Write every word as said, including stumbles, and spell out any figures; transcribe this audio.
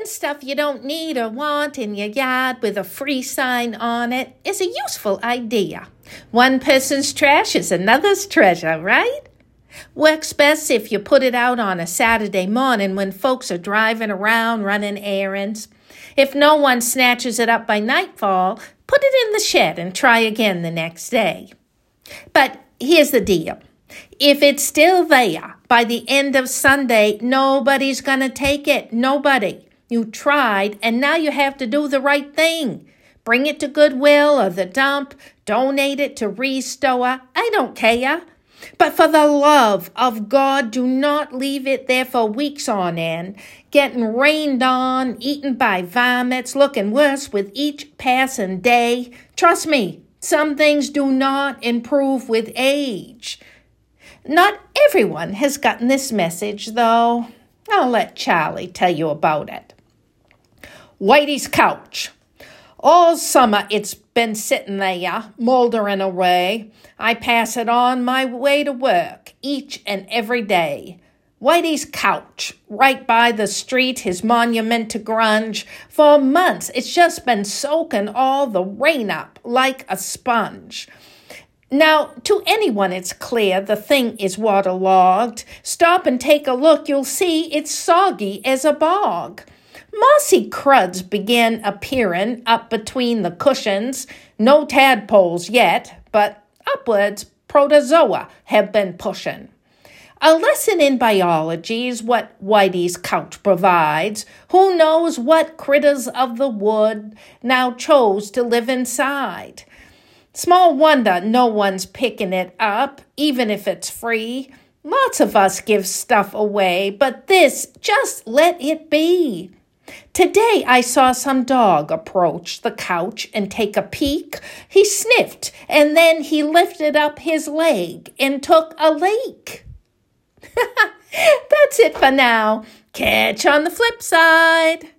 stuff you don't need or want in your yard with a free sign on it is a useful idea. One person's trash is another's treasure, right? Works best if you put it out on a Saturday morning when folks are driving around running errands. If no one snatches it up by nightfall, put it in the shed and try again the next day. But here's the deal. If it's still there by the end of Sunday, nobody's going to take it. Nobody. You tried, and now you have to do the right thing. Bring it to Goodwill or the dump. Donate it to Restore. I don't care. But for the love of God, do not leave it there for weeks on end, getting rained on, eaten by vomits, looking worse with each passing day. Trust me, some things do not improve with age. Not everyone has gotten this message, though. I'll let Charlie tell you about it. Whitey's couch. All summer it's been sitting there, moldering away. I pass it on my way to work each and every day. Whitey's couch, right by the street, his monument to grunge. For months it's just been soaking all the rain up like a sponge. Now, to anyone it's clear the thing is waterlogged. Stop and take a look, you'll see it's soggy as a bog. Mossy cruds began appearing up between the cushions. No tadpoles yet, but upwards protozoa have been pushing. A lesson in biology is what Whitey's couch provides. Who knows what critters of the wood now chose to live inside? Small wonder no one's picking it up, even if it's free. Lots of us give stuff away, but this, just let it be. Today I saw some dog approach the couch and take a peek. He sniffed, and then he lifted up his leg and took a leak. That's it for now. Catch on the flip side.